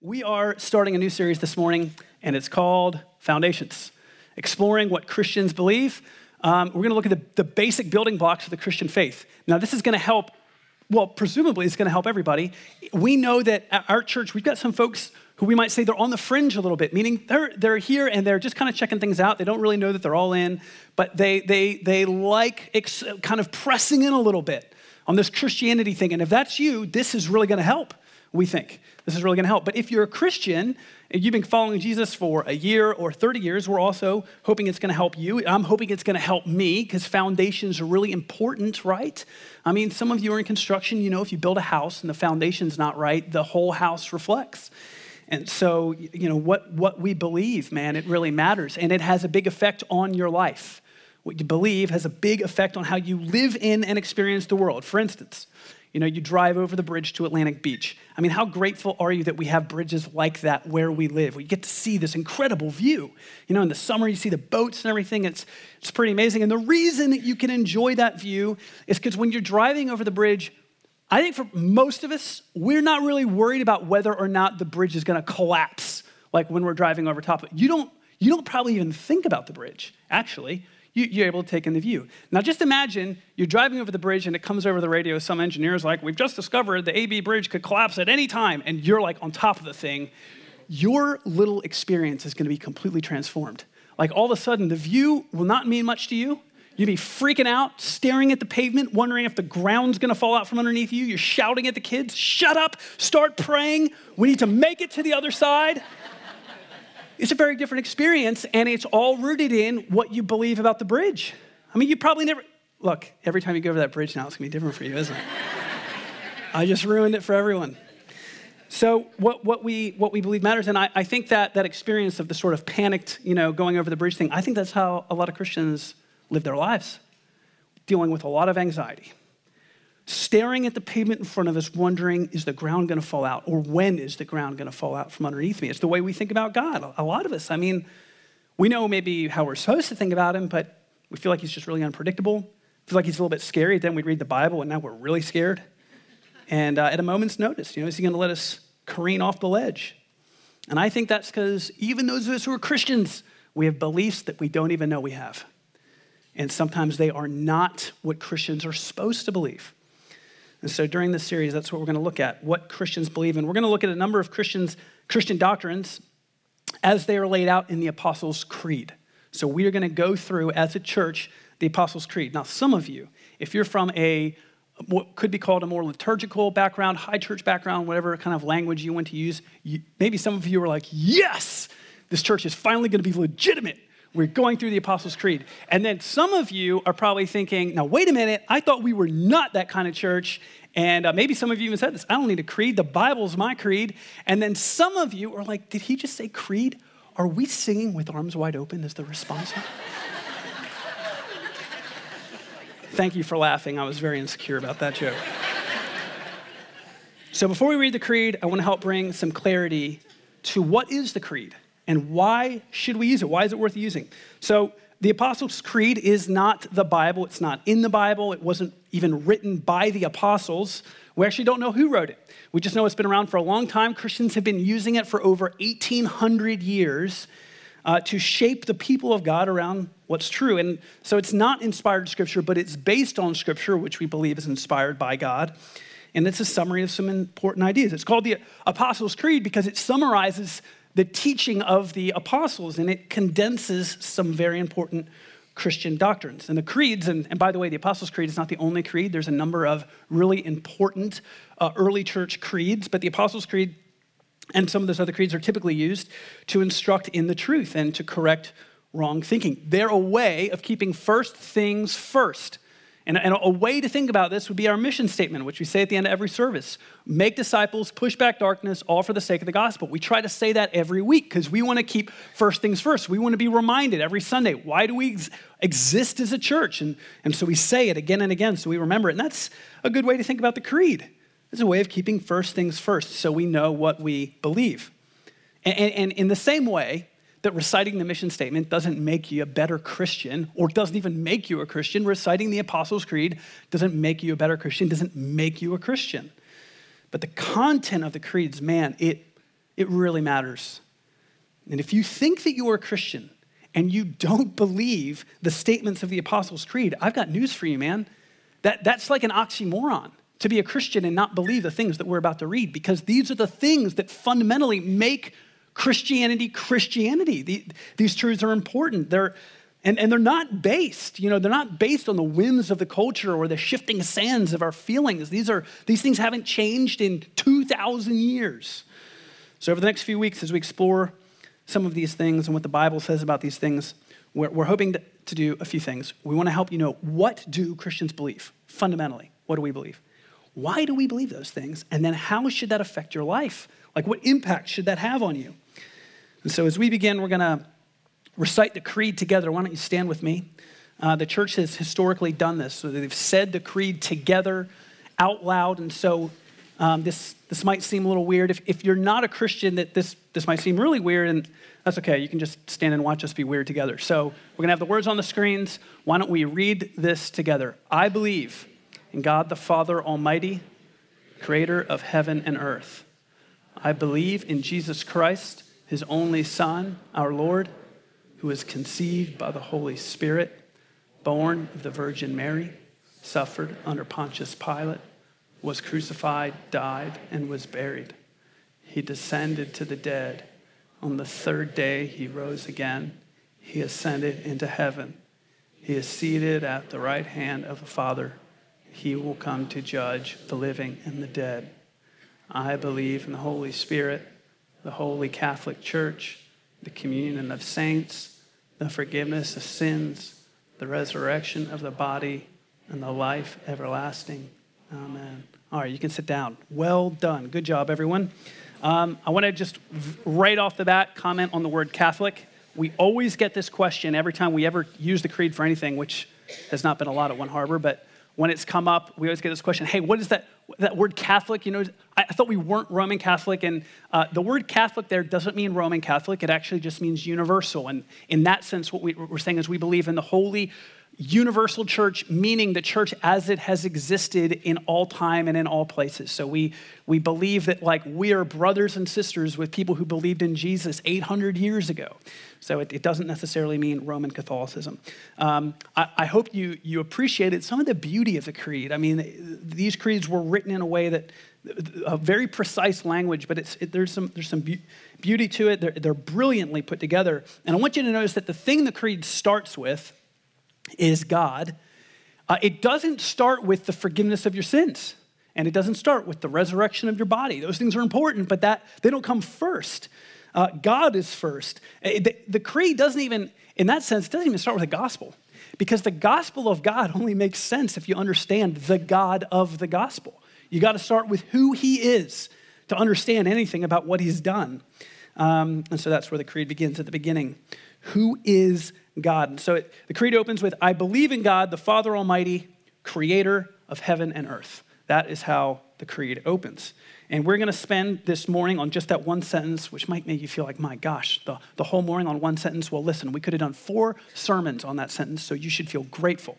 We are starting a new series this morning, and it's called Foundations, exploring what Christians believe. We're going to look at the basic building blocks of the Christian faith. Now, this is going to help, presumably it's going to help everybody. We know that at our church, we've got some folks who we might say they're on the fringe a little bit, meaning they're here and they're just kind of checking things out. They don't really know that they're all in, but they like kind of pressing in a little bit on this Christianity thing. And if that's you, this is really going to help, we think. This is really going to help. But if you're a Christian and you've been following Jesus for a year or 30 years, we're also hoping it's going to help you. I'm hoping it's going to help me because foundations are really important, right? I mean, some of you are in construction. You know, if you build a house and the foundation's not right, the whole house reflects. And so, you know, what we believe, man, it really matters. And it has a big effect on your life. What you believe has a big effect on how you live in and experience the world. For instance, you know, you drive over the bridge to Atlantic Beach. I mean, how grateful are you that we have bridges like that where we live? We get to see this incredible view. You know, in the summer, you see the boats and everything. It's pretty amazing. And the reason that you can enjoy that view is because when you're driving over the bridge, I think for most of us, we're not really worried about whether or not the bridge is going to collapse, like when we're driving over top of it. You don't probably even think about the bridge, actually. You're able to take in the view. Now, just imagine you're driving over the bridge and it comes over the radio. Some engineer's like, we've just discovered the AB bridge could collapse at any time. And you're like on top of the thing. Your little experience is going to be completely transformed. Like all of a sudden, the view will not mean much to you. You'll be freaking out, staring at the pavement, wondering if the ground's going to fall out from underneath you. You're shouting at the kids, shut up, start praying. We need to make it to the other side. It's a very different experience, and it's all rooted in what you believe about the bridge. I mean, you probably never, look, every time you go over that bridge now, it's going to be different for you, isn't it? I just ruined it for everyone. So what we believe matters, and I think that experience of the sort of panicked, you know, going over the bridge thing, I think that's how a lot of Christians live their lives, dealing with a lot of anxiety. Staring at the pavement in front of us, wondering, is the ground going to fall out? Or when is the ground going to fall out from underneath me? It's the way we think about God. A lot of us, I mean, we know maybe how we're supposed to think about him, but we feel like he's just really unpredictable. Feel like he's a little bit scary. Then we read the Bible, and now we're really scared. And at a moment's notice, you know, is he going to let us careen off the ledge? And I think that's because even those of us who are Christians, we have beliefs that we don't even know we have. And sometimes they are not what Christians are supposed to believe. And so during this series, that's what we're going to look at, what Christians believe in. We're going to look at a number of Christian doctrines as they are laid out in the Apostles' Creed. So we are going to go through, as a church, the Apostles' Creed. Now, some of you, if you're from what could be called a more liturgical background, high church background, whatever kind of language you want to use, maybe some of you are like, yes, this church is finally going to be legitimate. We're going through the Apostles' Creed. And then some of you are probably thinking, now, wait a minute, I thought we were not that kind of church. And maybe some of you even said this, I don't need a creed, the Bible's my creed. And then some of you are like, did he just say creed? Are we singing with arms wide open as the response? Thank you for laughing. I was very insecure about that joke. So before we read the creed, I want to help bring some clarity to what is the creed? And why should we use it? Why is it worth using? So the Apostles' Creed is not the Bible. It's not in the Bible. It wasn't even written by the apostles. We actually don't know who wrote it. We just know it's been around for a long time. Christians have been using it for over 1,800 years to shape the people of God around what's true. And so it's not inspired Scripture, but it's based on Scripture, which we believe is inspired by God. And it's a summary of some important ideas. It's called the Apostles' Creed because it summarizes the teaching of the apostles, and it condenses some very important Christian doctrines. And the creeds, and by the way, the Apostles' Creed is not the only creed. There's a number of really important early church creeds, but the Apostles' Creed and some of those other creeds are typically used to instruct in the truth and to correct wrong thinking. They're a way of keeping first things first. And a way to think about this would be our mission statement, which we say at the end of every service. Make disciples, push back darkness, all for the sake of the gospel. We try to say that every week because we want to keep first things first. We want to be reminded every Sunday, why do we exist as a church? And so we say it again and again so we remember it. And that's a good way to think about the creed. It's a way of keeping first things first so we know what we believe. And in the same way, that reciting the mission statement doesn't make you a better Christian or doesn't even make you a Christian. Reciting the Apostles' Creed doesn't make you a better Christian, doesn't make you a Christian. But the content of the creeds, man, it It really matters. And if you think that you are a Christian and you don't believe the statements of the Apostles' Creed, I've got news for you, man. That's like an oxymoron, to be a Christian and not believe the things that we're about to read, because these are the things that fundamentally make Christianity Christianity. These truths are important. They're not based, they're not based on the whims of the culture or the shifting sands of our feelings. These things haven't changed in 2,000 years. So over the next few weeks, as we explore some of these things and what the Bible says about these things, we're hoping to do a few things. We want to help you know, what do Christians believe? Fundamentally, what do we believe? Why do we believe those things? And then how should that affect your life? Like, what impact should that have on you? And so as we begin, we're going to recite the creed together. Why don't you stand with me? The church has historically done this. So they've said the creed together out loud. And so this might seem a little weird. If you're not a Christian, that this might seem really weird, and that's okay. You can just stand and watch us be weird together. So we're going to have the words on the screens. Why don't we read this together? I believe in God the Father Almighty, creator of heaven and earth. I believe in Jesus Christ, his only Son, our Lord, who was conceived by the Holy Spirit, born of the Virgin Mary, suffered under Pontius Pilate, was crucified, died, and was buried. He descended to the dead. On the third day, he rose again. He ascended into heaven. He is seated at the right hand of the Father. He will come to judge the living and the dead. I believe in the Holy Spirit, the Holy Catholic Church, the communion of saints, the forgiveness of sins, the resurrection of the body, and the life everlasting. Amen. All right, you can sit down. Well done. Good job, everyone. I want to just right off the bat comment on the word Catholic. We always get this question every time we ever use the creed for anything, which has not been a lot at One Harbor, but when it's come up, we always get this question, hey, what is that word Catholic? I thought we weren't Roman Catholic, and the word Catholic there doesn't mean Roman Catholic. It actually just means universal, and in that sense, what we're saying is we believe in the holy universal church, meaning the church as it has existed in all time and in all places. So we believe that, like, we are brothers and sisters with people who believed in Jesus 800 years ago. So it doesn't necessarily mean Roman Catholicism. I hope you appreciated some of the beauty of the creed. I mean, these creeds were written in a way that a very precise language, but there's some beauty to it. They're brilliantly put together. And I want you to notice that the thing the creed starts with is God. It doesn't start with the forgiveness of your sins, and it doesn't start with the resurrection of your body. Those things are important, but they don't come first. God is first. The creed doesn't even, in that sense, doesn't even start with the gospel, because the gospel of God only makes sense if you understand the God of the gospel. You got to start with who he is to understand anything about what he's done. And so that's where the creed begins at the beginning. Who is God? And so the creed opens with, I believe in God, the Father Almighty, creator of heaven and earth. That is how the creed opens. And we're going to spend this morning on just that one sentence, which might make you feel like, my gosh, the whole morning on one sentence. Well, listen, we could have done 4 sermons on that sentence, so you should feel grateful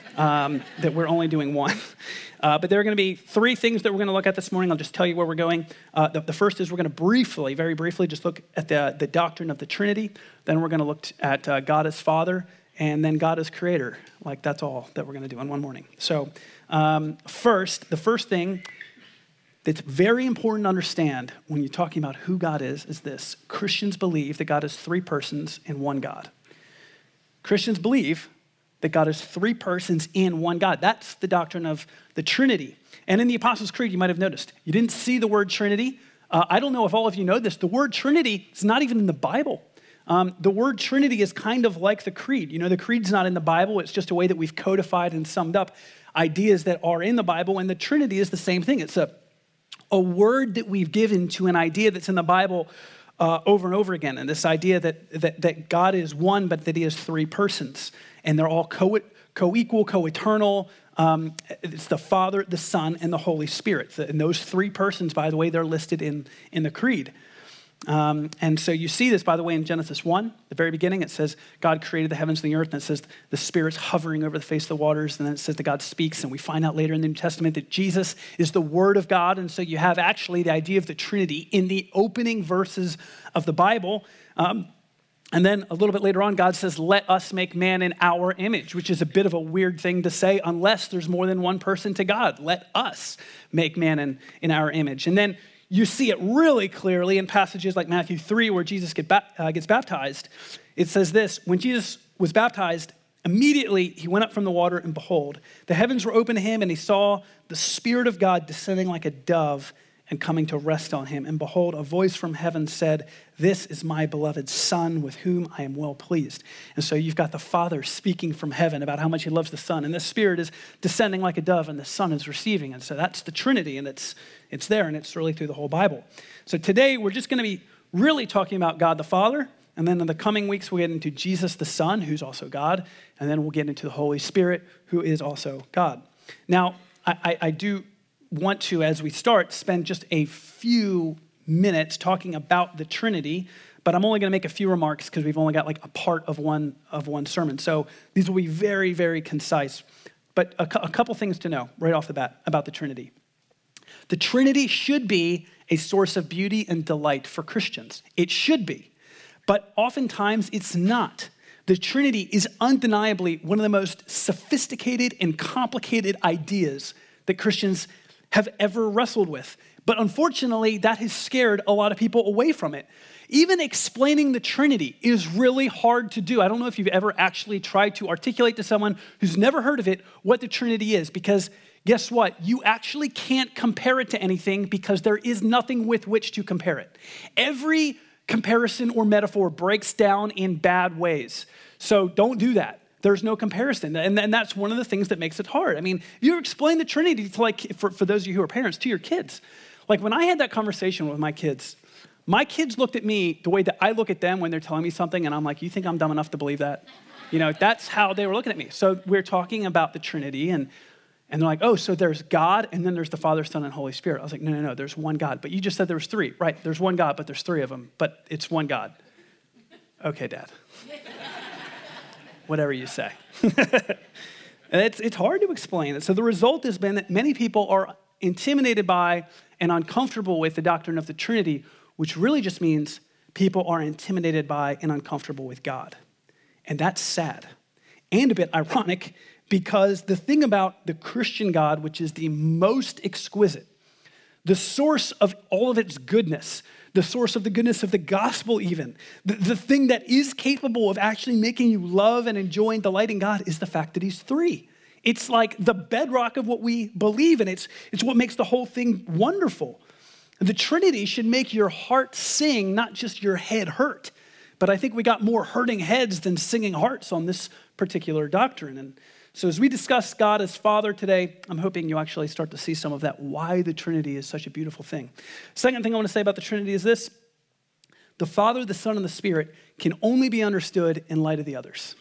that we're only doing one. But there are going to be 3 things that we're going to look at this morning. I'll just tell you where we're going. The first is we're going to very briefly, just look at the doctrine of the Trinity. Then we're going to look at God as Father, and then God as Creator. Like, that's all that we're going to do in one morning. So the first thing that's very important to understand when you're talking about who God is this. Christians believe that God is 3 persons in one God. Christians believe that God is 3 persons in one God. That's the doctrine of the Trinity. And in the Apostles' Creed, you might have noticed, you didn't see the word Trinity. I don't know if all of you know this. The word Trinity is not even in the Bible. The word Trinity is kind of like the creed. The creed's not in the Bible. It's just a way that we've codified and summed up ideas that are in the Bible, and the Trinity is the same thing. It's a word that we've given to an idea that's in the Bible over and over again, and this idea that God is one, but that he has 3 persons, and they're all co-equal, co-eternal. It's the Father, the Son, and the Holy Spirit. And those 3 persons, by the way, they're listed in the creed. And so you see this, by the way, in Genesis 1, the very beginning. It says God created the heavens and the earth, and it says the Spirit's hovering over the face of the waters, and then it says that God speaks, and we find out later in the New Testament that Jesus is the Word of God, and so you have actually the idea of the Trinity in the opening verses of the Bible. And then a little bit later on, God says, let us make man in our image, which is a bit of a weird thing to say unless there's more than one person to God. Let us make man in our image. And then you see it really clearly in passages like Matthew 3, where Jesus gets baptized. It says this: when Jesus was baptized, immediately he went up from the water, and behold, the heavens were open to him, and he saw the Spirit of God descending like a dove and coming to rest on him. And behold, a voice from heaven said, this is my beloved Son, with whom I am well pleased. And so you've got the Father speaking from heaven about how much he loves the Son, and the Spirit is descending like a dove, and the Son is receiving. And so that's the Trinity, and it's there, and it's really through the whole Bible. So today we're just going to be really talking about God the Father, and then in the coming weeks we'll get into Jesus the Son, who's also God, and then we'll get into the Holy Spirit, who is also God. Now, I do want to, as we start, spend just a few minutes talking about the Trinity, but I'm only going to make a few remarks because we've only got like a part of one sermon. So these will be very, very concise. But a couple things to know right off the bat about the Trinity. The Trinity should be a source of beauty and delight for Christians. It should be. But oftentimes it's not. The Trinity is undeniably one of the most sophisticated and complicated ideas that Christians have ever wrestled with. But unfortunately, that has scared a lot of people away from it. Even explaining the Trinity is really hard to do. I don't know if you've ever actually tried to articulate to someone who's never heard of it what the Trinity is, because guess what? You actually can't compare it to anything because there is nothing with which to compare it. Every comparison or metaphor breaks down in bad ways. So don't do that. There's no comparison. And that's one of the things that makes it hard. I mean, you explain the Trinity to, like, for those of you who are parents, to your kids. Like, when I had that conversation with my kids looked at me the way that I look at them when they're telling me something, and I'm like, you think I'm dumb enough to believe that? You know, that's how they were looking at me. So we're talking about the Trinity, and they're like, oh, so there's God, and then there's the Father, Son, and Holy Spirit. I was like, no, there's one God. But you just said there was three. Right, there's one God, but there's three of them. But it's one God. Okay, Dad. Whatever you say. It's hard to explain it. So the result has been that many people are intimidated by and uncomfortable with the doctrine of the Trinity, which really just means people are intimidated by and uncomfortable with God. And that's sad and a bit ironic, because the thing about the Christian God, which is the most exquisite, the source of all of its goodness, the source of the goodness of the gospel even, the thing that is capable of actually making you love and enjoy and delight in God, is the fact that he's three. It's like the bedrock of what we believe, and it's what makes the whole thing wonderful. The Trinity should make your heart sing, not just your head hurt. But I think we got more hurting heads than singing hearts on this particular doctrine. And so as we discuss God as Father today, I'm hoping you actually start to see some of that, why the Trinity is such a beautiful thing. Second thing I want to say about the Trinity is this: the Father, the Son, and the Spirit can only be understood in light of the others.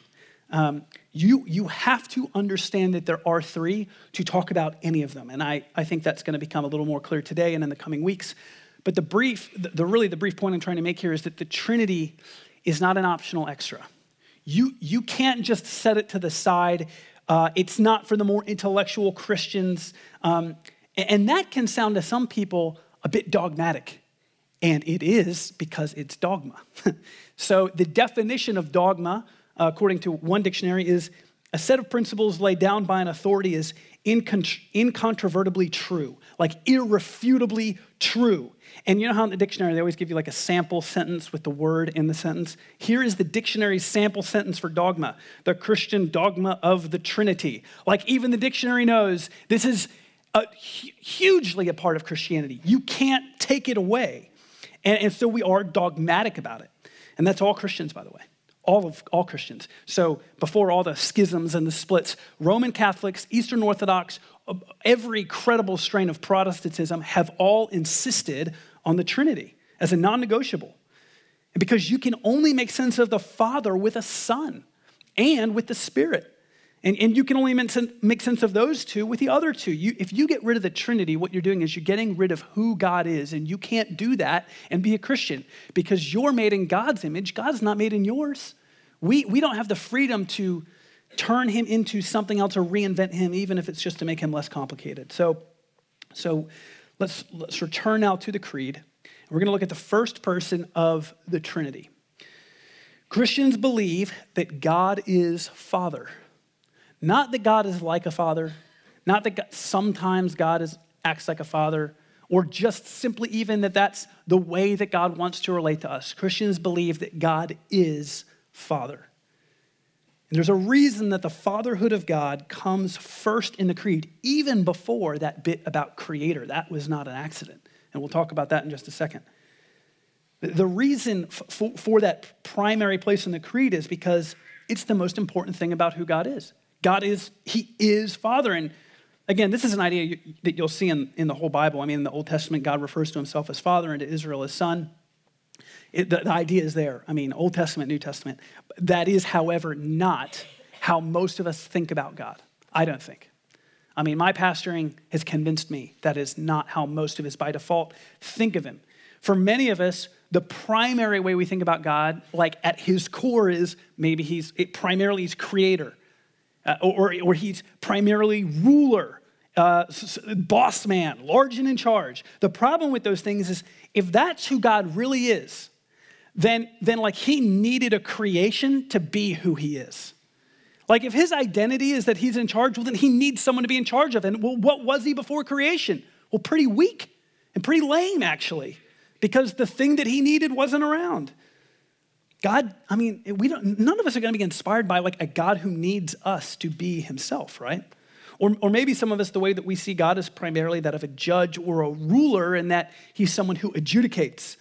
You have to understand that there are three to talk about any of them. And I think that's going to become a little more clear today and in the coming weeks. But the brief point I'm trying to make here is that the Trinity is not an optional extra. You can't just set it to the side. It's not for the more intellectual Christians. And that can sound to some people a bit dogmatic. And it is, because it's dogma. So the definition of dogma, according to one dictionary, is a set of principles laid down by an authority is incontrovertibly true, like irrefutably true. And you know how in the dictionary they always give you like a sample sentence with the word in the sentence? Here is the dictionary's sample sentence for dogma: the Christian dogma of the Trinity. Like, even the dictionary knows this is hugely a part of Christianity. You can't take it away. And so we are dogmatic about it. And that's all Christians, by the way. All Christians. So before all the schisms and the splits, Roman Catholics, Eastern Orthodox, every credible strain of Protestantism have all insisted on the Trinity as a non-negotiable. And because you can only make sense of the Father with a Son and with the Spirit. And you can only make sense of those two with the other two. If you get rid of the Trinity, what you're doing is you're getting rid of who God is, and you can't do that and be a Christian because you're made in God's image. God's not made in yours. We don't have the freedom to turn him into something else or reinvent him, even if it's just to make him less complicated. So let's return now to the creed. We're going to look at the first person of the Trinity. Christians believe that God is Father. Not that God is like a father, not that sometimes God acts like a father, or just simply even that that's the way that God wants to relate to us. Christians believe that God is Father. And there's a reason that the fatherhood of God comes first in the creed, even before that bit about creator. That was not an accident. And we'll talk about that in just a second. The reason for that primary place in the creed is because it's the most important thing about who God is. He is Father. And again, this is an idea that you'll see in the whole Bible. I mean, in the Old Testament, God refers to himself as Father and to Israel as Son. The idea is there. I mean, Old Testament, New Testament. That is, however, not how most of us think about God. I don't think. I mean, my pastoring has convinced me that is not how most of us by default think of him. For many of us, the primary way we think about God, like at his core, is maybe primarily he's creator. Or he's primarily ruler, boss man, large and in charge. The problem with those things is if that's who God really is, then like he needed a creation to be who he is. Like if his identity is that he's in charge, well, then he needs someone to be in charge of. And well, what was he before creation? Well, pretty weak and pretty lame, actually, because the thing that he needed wasn't around. God, I mean, none of us are going to be inspired by like a God who needs us to be himself, right? Or maybe some of us, the way that we see God is primarily that of a judge or a ruler, and that he's someone who adjudicates.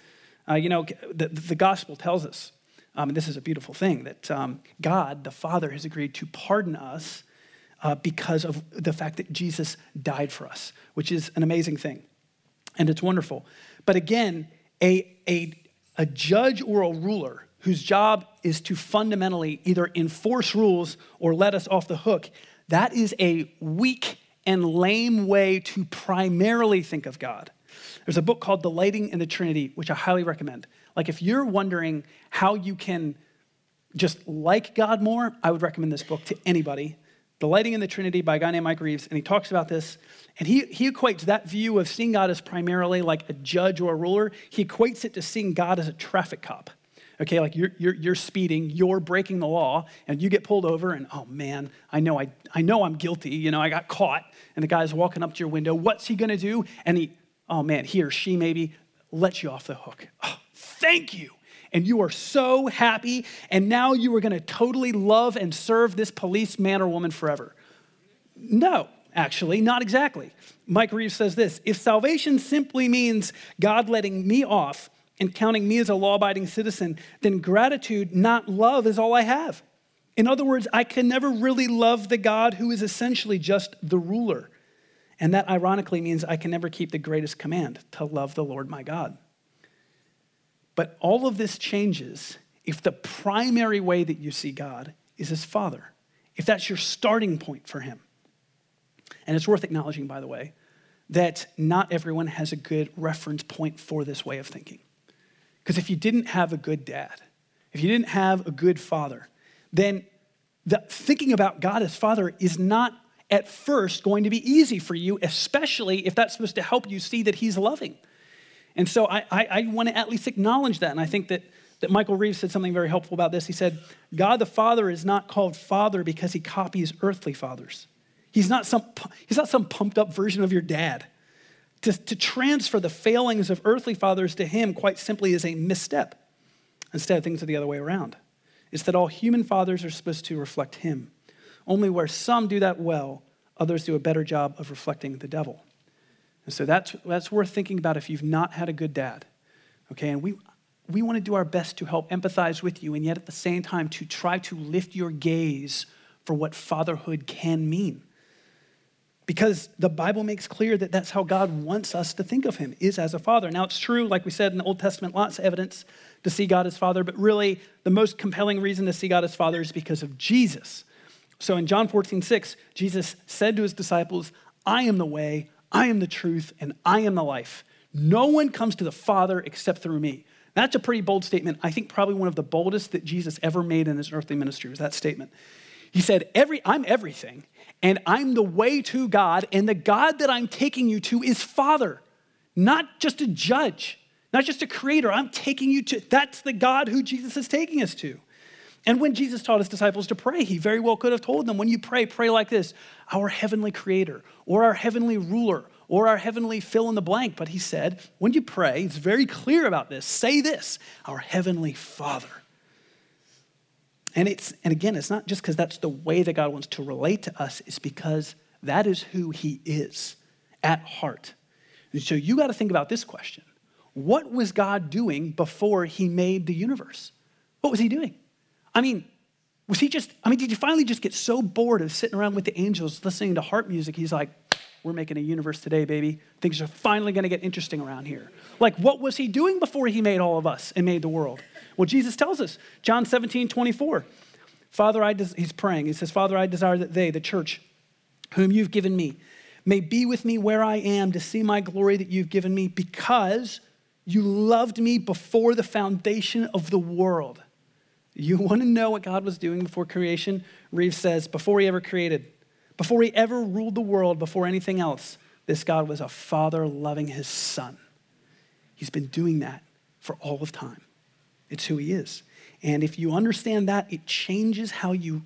The gospel tells us, and this is a beautiful thing, that God, the Father, has agreed to pardon us because of the fact that Jesus died for us, which is an amazing thing. And it's wonderful. But again, a judge or a ruler whose job is to fundamentally either enforce rules or let us off the hook, that is a weak and lame way to primarily think of God. There's a book called Delighting in the Trinity, which I highly recommend. Like if you're wondering how you can just like God more, I would recommend this book to anybody. Delighting in the Trinity by a guy named Mike Reeves, and he talks about this, and he equates that view of seeing God as primarily like a judge or a ruler, he equates it to seeing God as a traffic cop. Okay, like you're speeding, you're breaking the law, and you get pulled over, and oh man, I know I'm guilty. I got caught, and the guy's walking up to your window. What's he gonna do? And he or she maybe lets you off the hook. Oh, thank you. And you are so happy, and now you are gonna totally love and serve this policeman or woman forever. No, actually, not exactly. Mike Reeves says this: if salvation simply means God letting me off and counting me as a law-abiding citizen, then gratitude, not love, is all I have. In other words, I can never really love the God who is essentially just the ruler. And that ironically means I can never keep the greatest command, to love the Lord my God. But all of this changes if the primary way that you see God is as Father, if that's your starting point for him. And it's worth acknowledging, by the way, that not everyone has a good reference point for this way of thinking. Because if you didn't have a good dad, if you didn't have a good father, then thinking about God as Father is not at first going to be easy for you, especially if that's supposed to help you see that he's loving. And so I want to at least acknowledge that. And I think that Michael Reeves said something very helpful about this. He said, God the Father is not called Father because he copies earthly fathers. He's not some pumped up version of your dad. To transfer the failings of earthly fathers to him quite simply is a misstep. Instead, things are the other way around. It's that all human fathers are supposed to reflect him. Only where some do that well, others do a better job of reflecting the devil. And so that's worth thinking about if you've not had a good dad. Okay, and we want to do our best to help empathize with you, and yet at the same time to try to lift your gaze for what fatherhood can mean. Because the Bible makes clear that that's how God wants us to think of him, is as a father. Now, it's true, like we said in the Old Testament, lots of evidence to see God as Father, but really the most compelling reason to see God as Father is because of Jesus. So in John 14:6, Jesus said to his disciples, I am the way, I am the truth, and I am the life. No one comes to the Father except through me. That's a pretty bold statement. I think probably one of the boldest that Jesus ever made in his earthly ministry was that statement. He said, I'm everything, and I'm the way to God, and the God that I'm taking you to is Father, not just a judge, not just a creator. I'm taking you to, that's the God who Jesus is taking us to. And when Jesus taught his disciples to pray, he very well could have told them, when you pray, pray like this, our heavenly creator, or our heavenly ruler, or our heavenly fill in the blank. But he said, when you pray, it's very clear about this, say this, our heavenly Father. And again, it's not just because that's the way that God wants to relate to us, it's because that is who he is at heart. And so you got to think about this question. What was God doing before he made the universe? What was he doing? Did you finally just get so bored of sitting around with the angels listening to harp music? He's like, we're making a universe today, baby. Things are finally going to get interesting around here. Like, what was he doing before he made all of us and made the world? Well, Jesus tells us, John 17:24. He's praying. He says, Father, I desire that they, the church, whom you've given me, may be with me where I am to see my glory that you've given me because you loved me before the foundation of the world. You want to know what God was doing before creation? Reeves says, before he ever created, before he ever ruled the world, before anything else, this God was a father loving his son. He's been doing that for all of time. It's who he is. And if you understand that, it changes how you,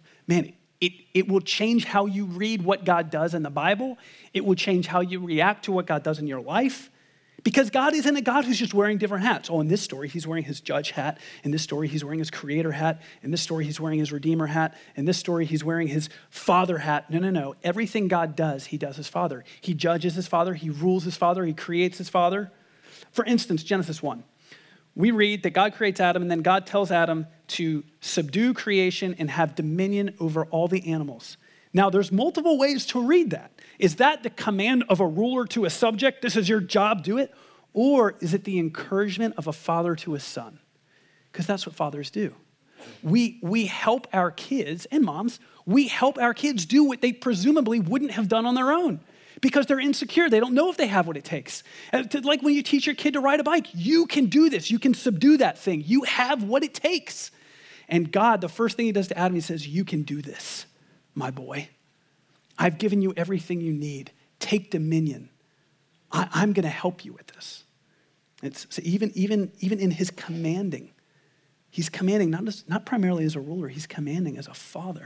it will change how you read what God does in the Bible. It will change how you react to what God does in your life. Because God isn't a God who's just wearing different hats. Oh, in this story, he's wearing his judge hat. In this story, he's wearing his creator hat. In this story, he's wearing his redeemer hat. In this story, he's wearing his father hat. No. Everything God does, he does as father. He judges as father. He rules as father. He creates as father. For instance, Genesis 1. We read that God creates Adam, and then God tells Adam to subdue creation and have dominion over all the animals. Now, there's multiple ways to read that. Is that the command of a ruler to a subject? This is your job, do it. Or is it the encouragement of a father to a son? Because that's what fathers do. We help our kids, and moms, we help our kids do what they presumably wouldn't have done on their own because they're insecure. They don't know if they have what it takes. Like when you teach your kid to ride a bike, you can do this. You can subdue that thing. You have what it takes. And God, the first thing he does to Adam, he says, you can do this, my boy. I've given you everything you need. Take dominion. I'm going to help you with this. So even in his commanding, he's commanding not primarily as a ruler, he's commanding as a father.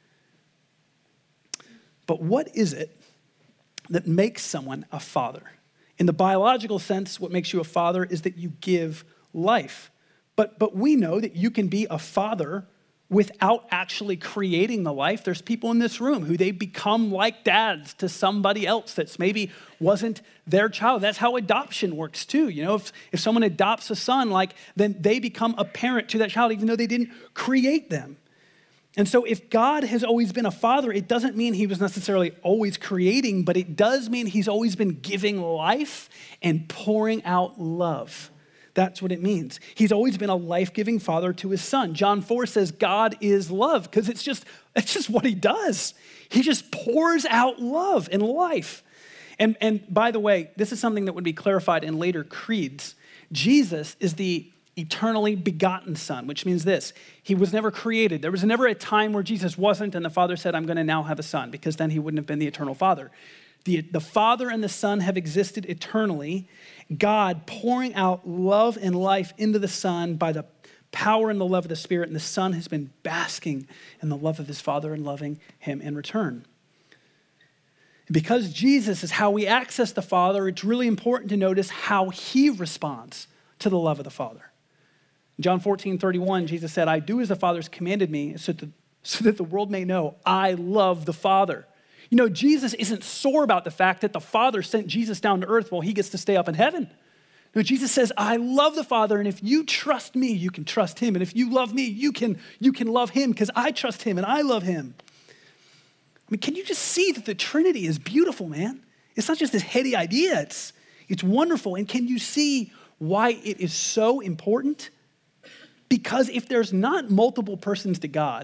But what is it that makes someone a father? In the biological sense, what makes you a father is that you give life. But we know that you can be a father without actually creating the life. There's people in this room who they become like dads to somebody else that's maybe wasn't their child. That's how adoption works too. You know, if someone adopts a son, then they become a parent to that child even though they didn't create them. And so if God has always been a father, it doesn't mean he was necessarily always creating, but it does mean he's always been giving life and pouring out love. That's what it means. He's always been a life-giving father to his son. John 4 says God is love because it's just what he does. He just pours out love and life. And by the way, this is something that would be clarified in later creeds. Jesus is the eternally begotten son, which means this. He was never created. There was never a time where Jesus wasn't and the Father said, I'm going to now have a son, because then he wouldn't have been the eternal Father. The Father and the Son have existed eternally. God pouring out love and life into the Son by the power and the love of the Spirit, and the Son has been basking in the love of his Father and loving him in return. Because Jesus is how we access the Father, it's really important to notice how he responds to the love of the Father. In John 14:31, Jesus said, I do as the Father has commanded me so that the world may know I love the Father. You know, Jesus isn't sore about the fact that the Father sent Jesus down to earth while he gets to stay up in heaven. No, Jesus says, I love the Father, and if you trust me, you can trust him. And if you love me, you can love him because I trust him and I love him. I mean, can you just see that the Trinity is beautiful, man? It's not just this heady idea. It's wonderful. And can you see why it is so important? Because if there's not multiple persons to God,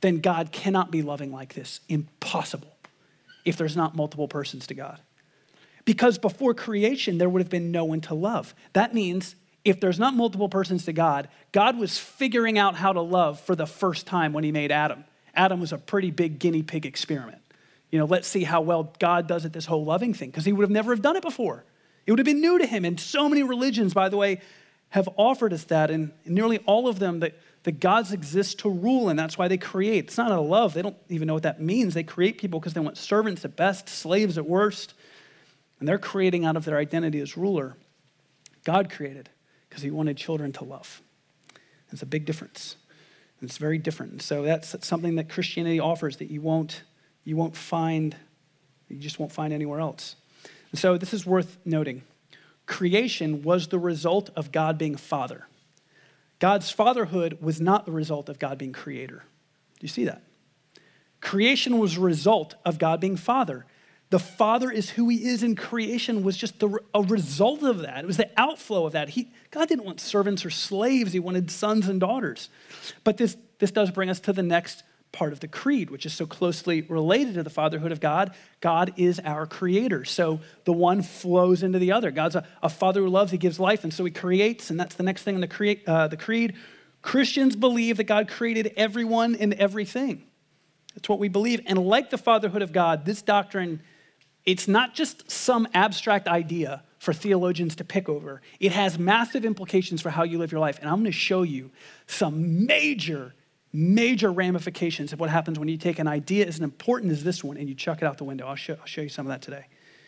then God cannot be loving like this. Impossible if there's not multiple persons to God. Because before creation, there would have been no one to love. That means if there's not multiple persons to God, God was figuring out how to love for the first time when he made Adam. Adam was a pretty big guinea pig experiment. Let's see how well God does it, this whole loving thing, because he would have never have done it before. It would have been new to him. And so many religions, by the way, have offered us that. And nearly all of them, that gods exist to rule, and that's why they create. It's not out of love. They don't even know what that means. They create people because they want servants at best, slaves at worst. And they're creating out of their identity as ruler. God created because he wanted children to love. It's a big difference. And it's very different. And so that's something that Christianity offers that you just won't find anywhere else. And so this is worth noting. Creation was the result of God being Father. God's fatherhood was not the result of God being creator. Do you see that? Creation was a result of God being Father. The Father is who he is, and creation was just a result of that. It was the outflow of that. God didn't want servants or slaves. He wanted sons and daughters. But this does bring us to the next part of the creed, which is so closely related to the fatherhood of God. God is our creator. So the one flows into the other. God's a father who loves, he gives life, and so he creates, and that's the next thing in the creed. Christians believe that God created everyone and everything. That's what we believe. And like the fatherhood of God, this doctrine, it's not just some abstract idea for theologians to pick over. It has massive implications for how you live your life. And I'm going to show you some major ramifications of what happens when you take an idea as important as this one and you chuck it out the window. I'll show you some of that today.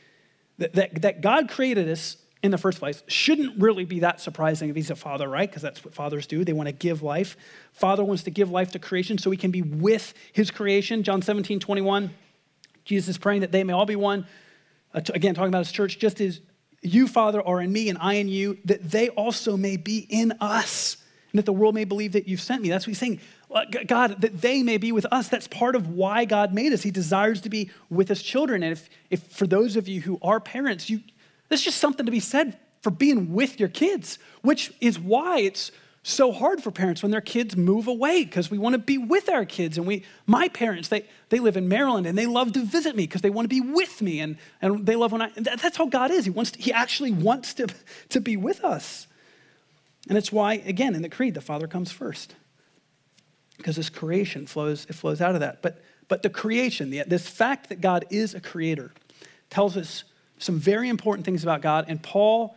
That God created us in the first place shouldn't really be that surprising if he's a father, right? Because that's what fathers do. They want to give life. Father wants to give life to creation so he can be with his creation. John 17:21, Jesus is praying that they may all be one. Again, talking about his church, just as you, Father, are in me and I in you, that they also may be in us, and that the world may believe that you've sent me. That's what he's saying. God, that they may be with us. That's part of why God made us. He desires to be with his children. And if for those of you who are parents, there's just something to be said for being with your kids, which is why it's so hard for parents when their kids move away, because we want to be with our kids. And my parents, they live in Maryland, and they love to visit me because they want to be with me. And they love that's how God is. He actually wants to be with us. And it's why, again, in the creed, the Father comes first, because this creation flows out of that. But the creation, this fact that God is a creator, tells us some very important things about God. And Paul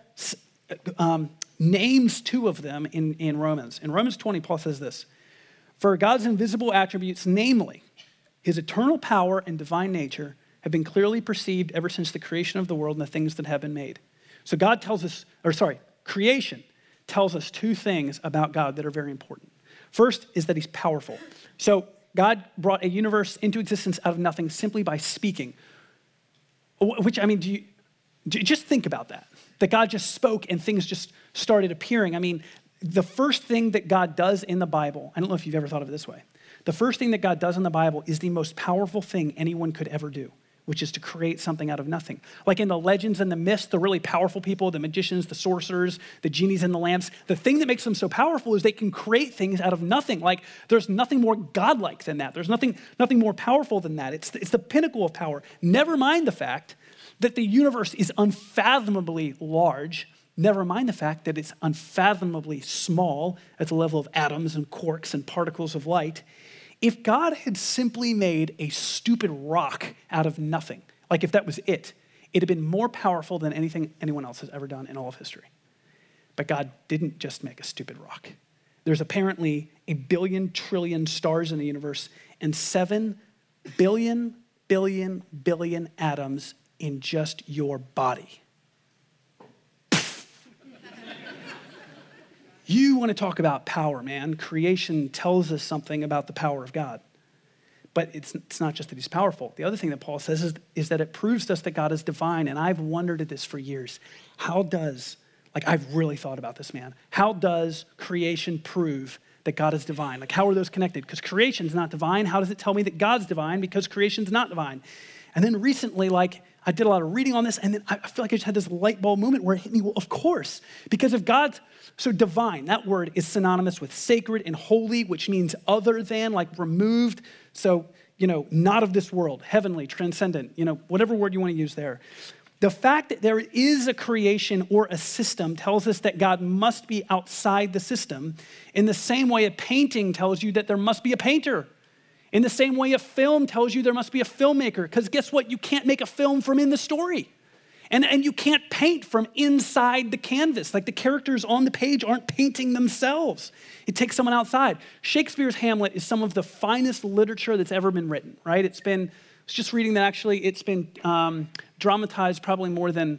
names two of them in Romans. In Romans 20, Paul says this: "For God's invisible attributes, namely his eternal power and divine nature, have been clearly perceived ever since the creation of the world and the things that have been made." So creation tells us two things about God that are very important. First is that he's powerful. So God brought a universe into existence out of nothing simply by speaking. Which, I mean, do you just think about that? That God just spoke and things just started appearing. I mean, the first thing that God does in the Bible, I don't know if you've ever thought of it this way. The first thing that God does in the Bible is the most powerful thing anyone could ever do, which is to create something out of nothing. Like in the legends and the myths, the really powerful people, the magicians, the sorcerers, the genies and the lamps, the thing that makes them so powerful is they can create things out of nothing. Like there's nothing more godlike than that. There's nothing more powerful than that. It's the pinnacle of power. Never mind the fact that the universe is unfathomably large. Never mind the fact that it's unfathomably small at the level of atoms and quarks and particles of light. If God had simply made a stupid rock out of nothing, like if that was it, it'd have been more powerful than anything anyone else has ever done in all of history. But God didn't just make a stupid rock. There's apparently 1 billion trillion stars in the universe and 7 billion atoms in just your body. You want to talk about power, man. Creation tells us something about the power of God. But it's not just that he's powerful. The other thing that Paul says is that it proves to us that God is divine. And I've wondered at this for years. I've really thought about this, man. How does creation prove that God is divine? Like, how are those connected? Because creation's not divine. How does it tell me that God's divine? Because creation's not divine. And then recently, I did a lot of reading on this, and then I feel like I just had this light bulb moment where it hit me, well, of course, because if God's, so divine, that word is synonymous with sacred and holy, which means other than, like removed. So, not of this world, heavenly, transcendent, whatever word you want to use there. The fact that there is a creation or a system tells us that God must be outside the system, in the same way a painting tells you that there must be a painter. In the same way a film tells you there must be a filmmaker, because guess what? You can't make a film from in the story. And you can't paint from inside the canvas. Like the characters on the page aren't painting themselves. It takes someone outside. Shakespeare's Hamlet is some of the finest literature that's ever been written, right? I was just reading that actually. It's been dramatized probably more than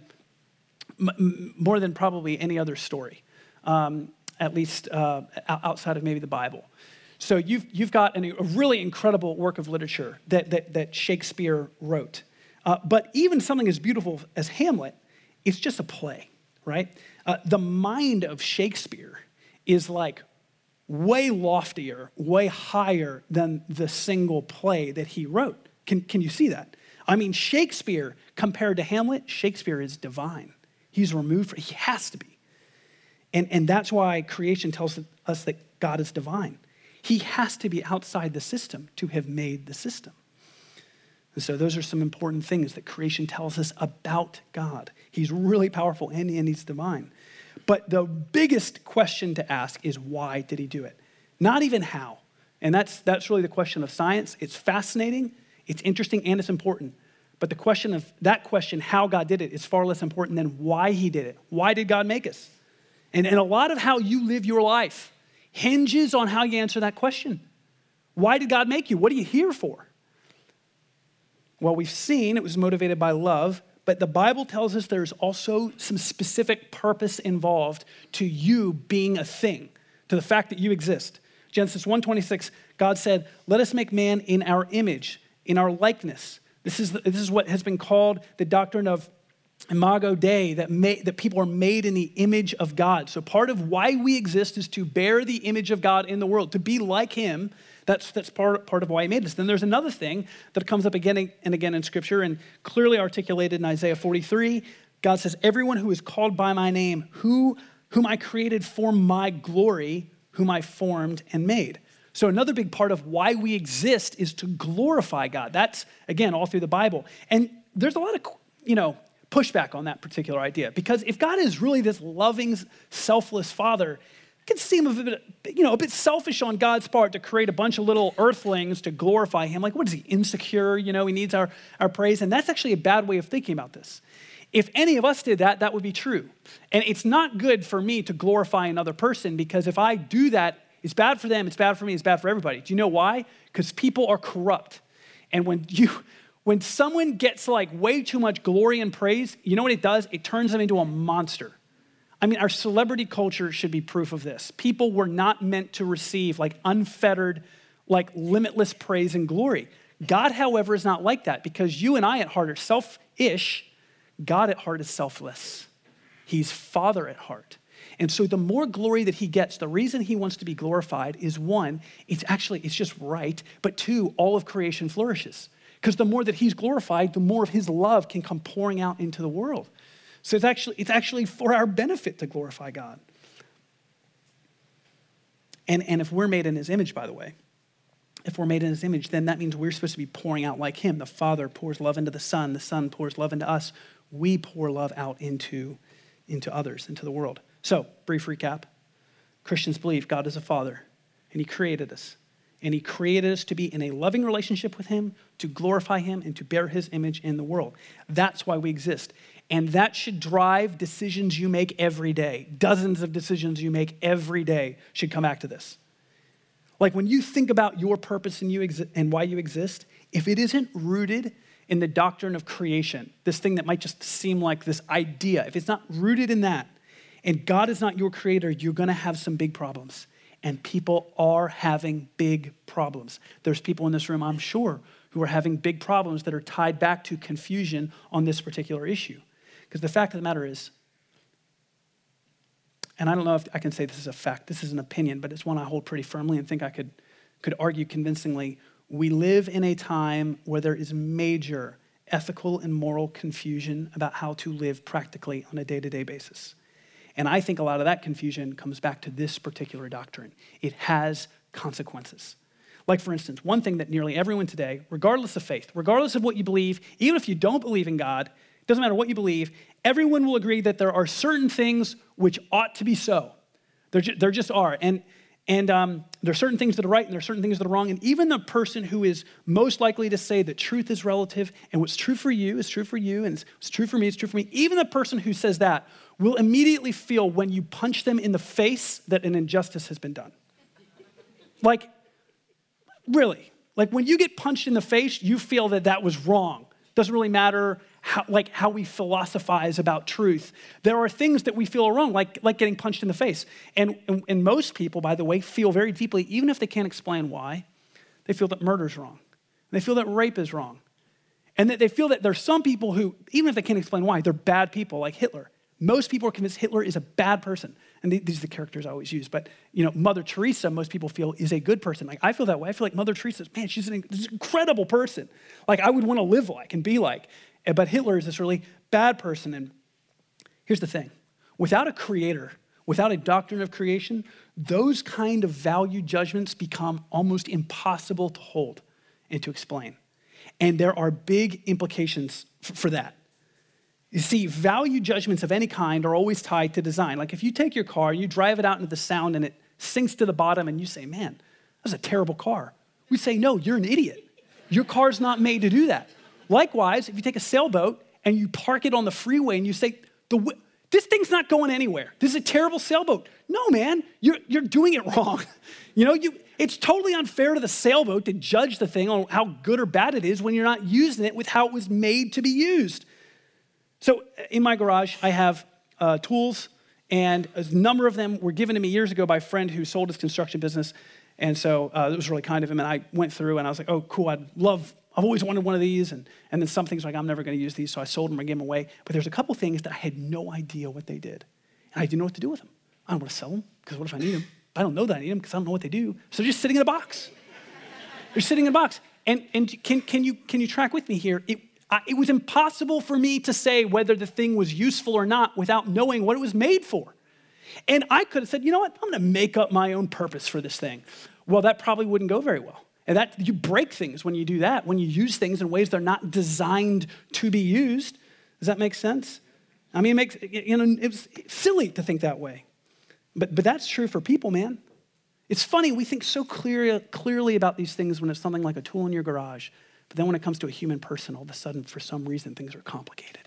probably any other story, at least outside of maybe the Bible. So you've got a really incredible work of literature that Shakespeare wrote. But even something as beautiful as Hamlet, it's just a play, right? The mind of Shakespeare is like way loftier, way higher than the single play that he wrote. Can you see that? I mean, Shakespeare, compared to Hamlet, Shakespeare is divine. He's removed, he has to be. And that's why creation tells us that God is divine. He has to be outside the system to have made the system. And so those are some important things that creation tells us about God. He's really powerful and he's divine. But the biggest question to ask is, why did he do it? Not even how. And that's really the question of science. It's fascinating, it's interesting, and it's important. But the question, how God did it, is far less important than why he did it. Why did God make us? And a lot of how you live your life hinges on how you answer that question. Why did God make you? What are you here for? Well, we've seen it was motivated by love, but the Bible tells us there's also some specific purpose involved to you being a thing, to the fact that you exist. Genesis 1:26, God said, "Let us make man in our image, in our likeness." This is what has been called the doctrine of Imago Dei, that people are made in the image of God. So part of why we exist is to bear the image of God in the world, to be like him. That's part of why he made us. Then there's another thing that comes up again and again in Scripture and clearly articulated in Isaiah 43. God says, "Everyone who is called by my name, whom I created for my glory, whom I formed and made." So another big part of why we exist is to glorify God. That's, again, all through the Bible. And there's a lot of, pushback on that particular idea, because if God is really this loving, selfless Father, it can seem a bit selfish on God's part to create a bunch of little earthlings to glorify him. Like, what is he, insecure? He needs our praise. And that's actually a bad way of thinking about this. If any of us did that, that would be true. And it's not good for me to glorify another person, because if I do that, it's bad for them, it's bad for me, it's bad for everybody. Do you know why? Because people are corrupt. And when someone gets like way too much glory and praise, you know what it does? It turns them into a monster. I mean, our celebrity culture should be proof of this. People were not meant to receive like unfettered, like limitless praise and glory. God, however, is not like that, because you and I at heart are selfish. God at heart is selfless. He's Father at heart. And so the more glory that he gets, the reason he wants to be glorified is, one, it's just right, but two, all of creation flourishes. Because the more that he's glorified, the more of his love can come pouring out into the world. So it's actually for our benefit to glorify God. And if we're made in his image, by the way, if we're made in his image, then that means we're supposed to be pouring out like him. The Father pours love into the Son pours love into us. We pour love out into others, into the world. So, brief recap. Christians believe God is a Father, and he created us. And he created us to be in a loving relationship with him, to glorify him, and to bear his image in the world. That's why we exist. And that should drive decisions you make every day. Dozens of decisions you make every day should come back to this. Like when you think about your purpose and why you exist, if it isn't rooted in the doctrine of creation, this thing that might just seem like this idea, if it's not rooted in that, and God is not your creator, you're going to have some big problems. And people are having big problems. There's people in this room, I'm sure, who are having big problems that are tied back to confusion on this particular issue. Because the fact of the matter is, and I don't know if I can say this is a fact, this is an opinion, but it's one I hold pretty firmly and think I could argue convincingly. We live in a time where there is major ethical and moral confusion about how to live practically on a day-to-day basis. And I think a lot of that confusion comes back to this particular doctrine. It has consequences. Like, for instance, one thing that nearly everyone today, regardless of faith, regardless of what you believe, even if you don't believe in God, it doesn't matter what you believe, everyone will agree that there are certain things which ought to be so. There just are. And there are certain things that are right and there are certain things that are wrong. And even the person who is most likely to say that truth is relative and what's true for you is true for you and what's true for me is true for me, even the person who says that will immediately feel when you punch them in the face that an injustice has been done. Like, really. Like, when you get punched in the face, you feel that that was wrong. Doesn't really matter how we philosophize about truth. There are things that we feel are wrong, like getting punched in the face. And most people, by the way, feel very deeply, even if they can't explain why, they feel that murder is wrong. They feel that rape is wrong. And that they feel that there's some people who, even if they can't explain why, they're bad people, like Hitler. Most people are convinced Hitler is a bad person. And these are the characters I always use. But, Mother Teresa, most people feel, is a good person. Like, I feel that way. I feel like Mother Teresa, man, she's an incredible person. Like, I would want to live like and be like. But Hitler is this really bad person. And here's the thing. Without a creator, without a doctrine of creation, those kind of value judgments become almost impossible to hold and to explain. And there are big implications for that. You see, value judgments of any kind are always tied to design. Like, if you take your car, you drive it out into the sound and it sinks to the bottom and you say, man, that's a terrible car. We say, no, you're an idiot. Your car's not made to do that. Likewise, if you take a sailboat and you park it on the freeway and you say, this thing's not going anywhere. This is a terrible sailboat. No, man, you're doing it wrong. It's totally unfair to the sailboat to judge the thing on how good or bad it is when you're not using it with how it was made to be used. So in my garage, I have tools, and a number of them were given to me years ago by a friend who sold his construction business. And so it was really kind of him. And I went through and I was like, oh, cool, I've always wanted one of these. And then some things like, I'm never going to use these. So I sold them or gave them away. But there's a couple things that I had no idea what they did. And I didn't know what to do with them. I don't want to sell them because what if I need them? I don't know that I need them because I don't know what they do. So they're just sitting in a box. They're sitting in a box. And can you track with me here? It was impossible for me to say whether the thing was useful or not without knowing what it was made for. And I could have said, you know what? I'm going to make up my own purpose for this thing. Well, that probably wouldn't go very well. And that you break things when you do that, when you use things in ways they're not designed to be used. Does that make sense? I mean, it's silly to think that way. But that's true for people, man. It's funny, we think so clearly about these things when it's something like a tool in your garage. But then when it comes to a human person, all of a sudden, for some reason, things are complicated.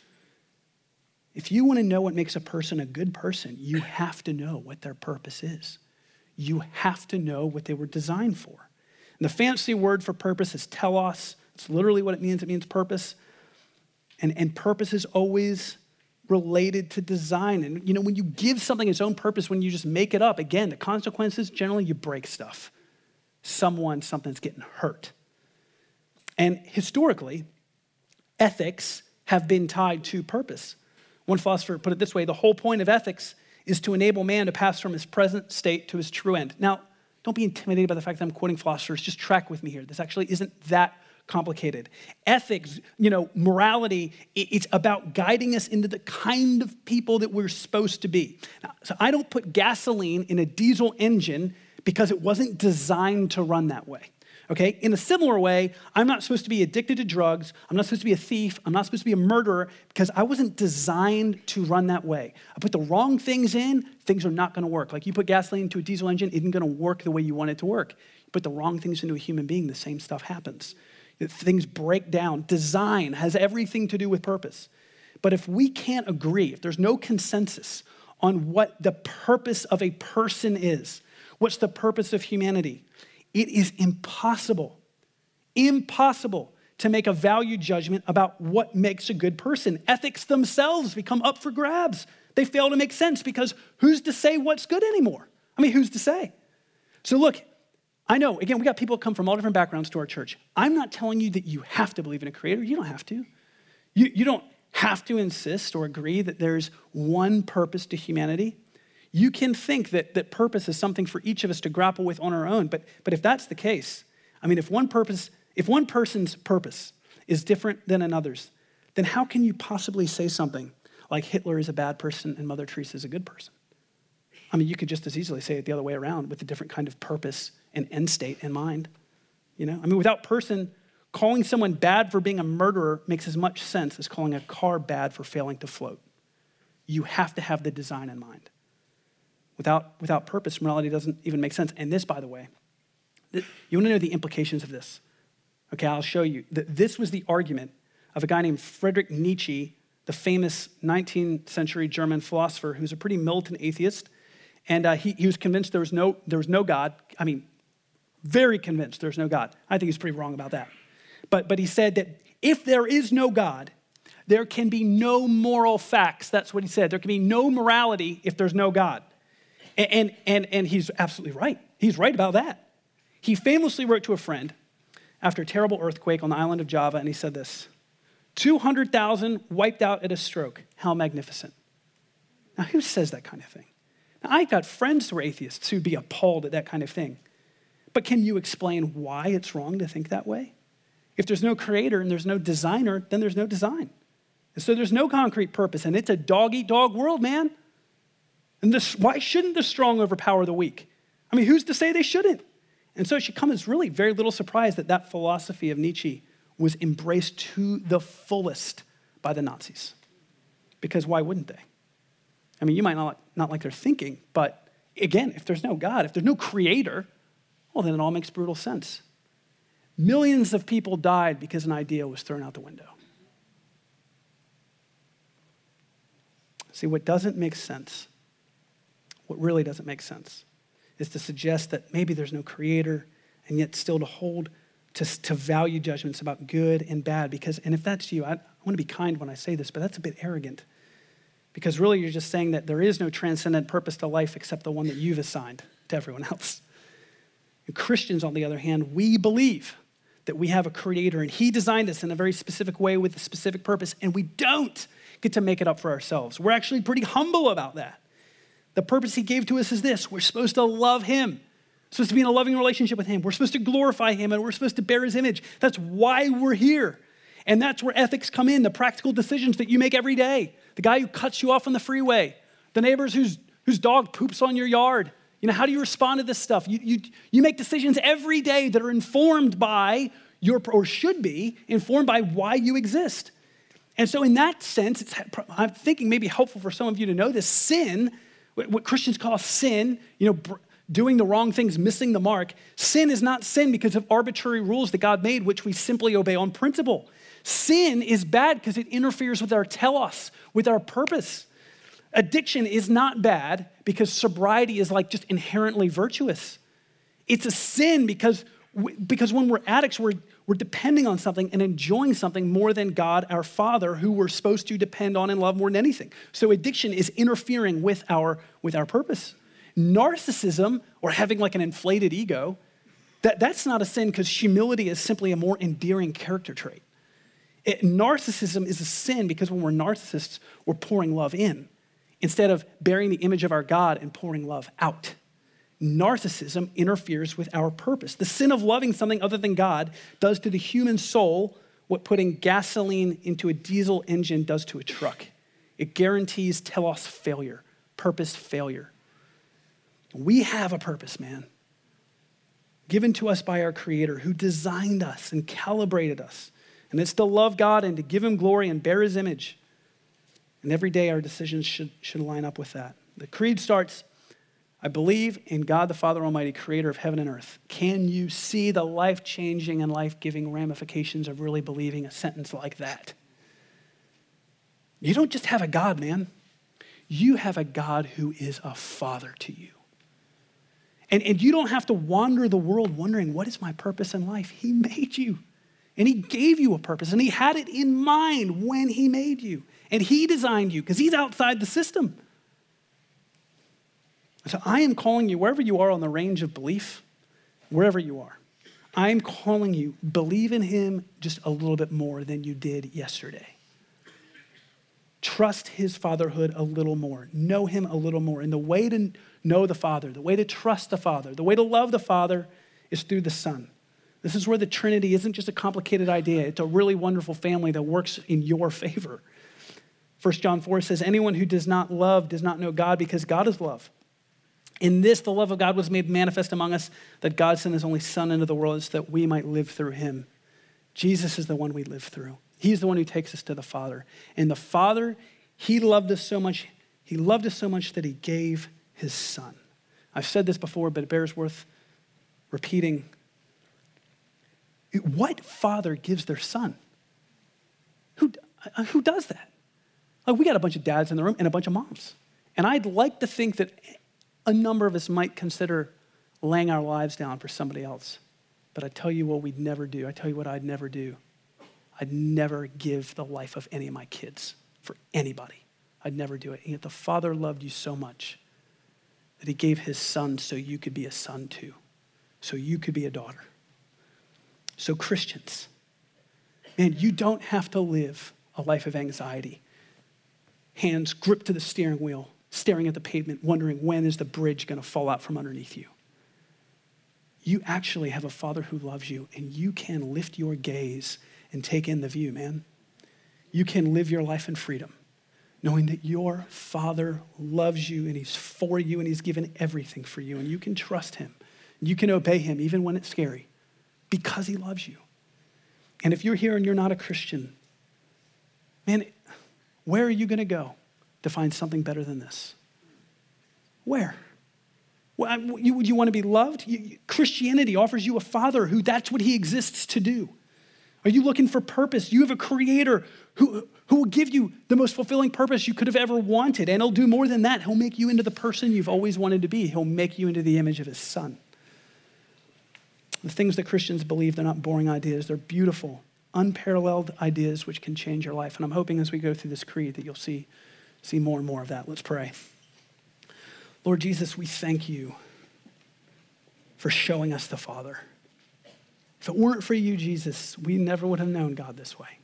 If you want to know what makes a person a good person, you have to know what their purpose is. You have to know what they were designed for. And the fancy word for purpose is telos. It's literally what it means. It means purpose. And purpose is always related to design. And, when you give something its own purpose, when you just make it up, again, the consequences, generally, you break stuff. Something's getting hurt. And historically, ethics have been tied to purpose. One philosopher put it this way: the whole point of ethics is to enable man to pass from his present state to his true end. Now, don't be intimidated by the fact that I'm quoting philosophers. Just track with me here. This actually isn't that complicated. Ethics, morality, it's about guiding us into the kind of people that we're supposed to be. Now, so I don't put gasoline in a diesel engine because it wasn't designed to run that way. Okay, in a similar way, I'm not supposed to be addicted to drugs. I'm not supposed to be a thief. I'm not supposed to be a murderer because I wasn't designed to run that way. I put the wrong things in, things are not going to work. Like you put gasoline into a diesel engine, it isn't going to work the way you want it to work. You put the wrong things into a human being, the same stuff happens. Things break down. Design has everything to do with purpose. But if we can't agree, if there's no consensus on what the purpose of a person is, what's the purpose of humanity, it is impossible to make a value judgment about what makes a good person. Ethics themselves become up for grabs. They fail to make sense because who's to say what's good anymore? I mean, who's to say? So look, I know, again, we got people that come from all different backgrounds to our church. I'm not telling you that you have to believe in a creator. You don't have to. You don't have to insist or agree that there's one purpose to humanity. You can think that purpose is something for each of us to grapple with on our own. But if that's the case, I mean, if one person's purpose is different than in others, then how can you possibly say something like Hitler is a bad person and Mother Teresa is a good person? I mean, you could just as easily say it the other way around with a different kind of purpose and end state in mind. You know, I mean, without person, calling someone bad for being a murderer makes as much sense as calling a car bad for failing to float. You have to have the design in mind. Without purpose, morality doesn't even make sense. And this, by the way, you want to know the implications of this? Okay, I'll show you. This was the argument of a guy named Friedrich Nietzsche, the famous 19th century German philosopher who's a pretty militant atheist. And he was convinced there was no God. I mean, very convinced there's no God. I think he's pretty wrong about that. But he said that if there is no God, there can be no moral facts. That's what he said. There can be no morality if there's no God. And he's absolutely right. He's right about that. He famously wrote to a friend after a terrible earthquake on the island of Java, and he said this, 200,000 wiped out at a stroke. How magnificent. Now, who says that kind of thing? Now, I've got friends who are atheists who'd be appalled at that kind of thing. But can you explain why it's wrong to think that way? If there's no creator and there's no designer, then there's no design. And so there's no concrete purpose, and it's a dog-eat-dog world, man. And why shouldn't the strong overpower the weak? I mean, who's to say they shouldn't? And so it should come as really very little surprise that that philosophy of Nietzsche was embraced to the fullest by the Nazis. Because why wouldn't they? I mean, you might not like their thinking, but again, if there's no God, if there's no creator, well, then it all makes brutal sense. Millions of people died because an idea was thrown out the window. See, what doesn't make sense, what really doesn't make sense, is to suggest that maybe there's no creator and yet still to hold, to value judgments about good and bad. Because, and if that's you, I want to be kind when I say this, but that's a bit arrogant. Because really you're just saying that there is no transcendent purpose to life except the one that you've assigned to everyone else. And Christians, on the other hand, we believe that we have a creator and he designed us in a very specific way with a specific purpose, and we don't get to make it up for ourselves. We're actually pretty humble about that. The purpose he gave to us is this: we're supposed to love him, supposed to be in a loving relationship with him. We're supposed to glorify him, and we're supposed to bear his image. That's why we're here. And that's where ethics come in, the practical decisions that you make every day. The guy who cuts you off on the freeway, the neighbors whose dog poops on your yard. You know, how do you respond to this stuff? You make decisions every day that are informed by or should be informed by why you exist. And so in that sense, I'm thinking maybe helpful for some of you to know this. Sin, what Christians call sin, doing the wrong things, missing the mark. Sin is not sin because of arbitrary rules that God made, which we simply obey on principle. Sin is bad because it interferes with our telos, with our purpose. Addiction is not bad because sobriety is like just inherently virtuous. It's a sin because when we're addicts, we're depending on something and enjoying something more than God, our Father, who we're supposed to depend on and love more than anything. So addiction is interfering with our purpose. Narcissism, or having like an inflated ego, that's not a sin because humility is simply a more endearing character trait. Narcissism is a sin because when we're narcissists, we're pouring love in instead of bearing the image of our God and pouring love out. Narcissism interferes with our purpose. The sin of loving something other than God does to the human soul what putting gasoline into a diesel engine does to a truck. It guarantees telos failure, purpose failure. We have a purpose, man, given to us by our Creator who designed us and calibrated us. And it's to love God and to give him glory and bear his image. And every day our decisions should line up with that. The creed starts, I believe in God the Father Almighty, creator of heaven and earth. Can you see the life-changing and life-giving ramifications of really believing a sentence like that? You don't just have a God, man. You have a God who is a father to you. And you don't have to wander the world wondering, what is my purpose in life? He made you. And he gave you a purpose, and he had it in mind when he made you. And he designed you because he's outside the system. So I am calling you, wherever you are on the range of belief, wherever you are, I'm calling you, believe in him just a little bit more than you did yesterday. Trust his fatherhood a little more. Know him a little more. And the way to know the Father, the way to trust the Father, the way to love the Father is through the Son. This is where the Trinity isn't just a complicated idea. It's a really wonderful family that works in your favor. 1 John 4 says, anyone who does not love does not know God because God is love. In this, the love of God was made manifest among us, that God sent his only Son into the world so that we might live through him. Jesus is the one we live through. He's the one who takes us to the Father. And the Father, he loved us so much that he gave his Son. I've said this before, but it bears worth repeating. What father gives their son? Who does that? Like, we got a bunch of dads in the room and a bunch of moms. And I'd like to think that a number of us might consider laying our lives down for somebody else. But I tell you what we'd never do. I tell you what I'd never do. I'd never give the life of any of my kids for anybody. I'd never do it. And yet the Father loved you so much that he gave his Son so you could be a son too, so you could be a daughter. So Christians, man, you don't have to live a life of anxiety, hands gripped to the steering wheel, staring at the pavement, wondering when is the bridge going to fall out from underneath you. You actually have a Father who loves you, and you can lift your gaze and take in the view, man. You can live your life in freedom, knowing that your Father loves you and he's for you and he's given everything for you, and you can trust him. You can obey him even when it's scary because he loves you. And if you're here and you're not a Christian, man, where are you going to go to find something better than this? Where? You want to be loved? Christianity offers you a Father who that's what he exists to do. Are you looking for purpose? You have a Creator who will give you the most fulfilling purpose you could have ever wanted. And he'll do more than that. He'll make you into the person you've always wanted to be. He'll make you into the image of his Son. The things that Christians believe, they're not boring ideas. They're beautiful, unparalleled ideas which can change your life. And I'm hoping as we go through this creed that you'll see more and more of that. Let's pray. Lord Jesus, we thank you for showing us the Father. If it weren't for you, Jesus, we never would have known God this way.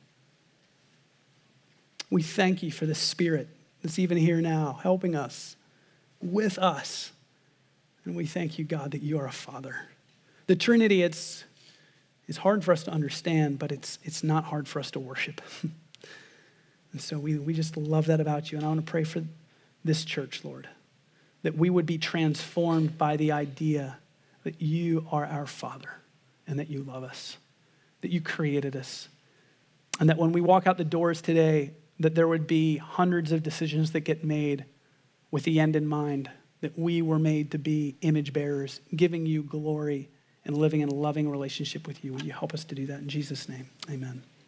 We thank you for the Spirit that's even here now, helping us, with us. And we thank you, God, that you are a Father. The Trinity, it's hard for us to understand, but it's not hard for us to worship. And so we just love that about you. And I want to pray for this church, Lord, that we would be transformed by the idea that you are our Father and that you love us, that you created us, and that when we walk out the doors today, that there would be hundreds of decisions that get made with the end in mind, that we were made to be image bearers, giving you glory and living in a loving relationship with you. Will you help us to do that in Jesus' name? Amen.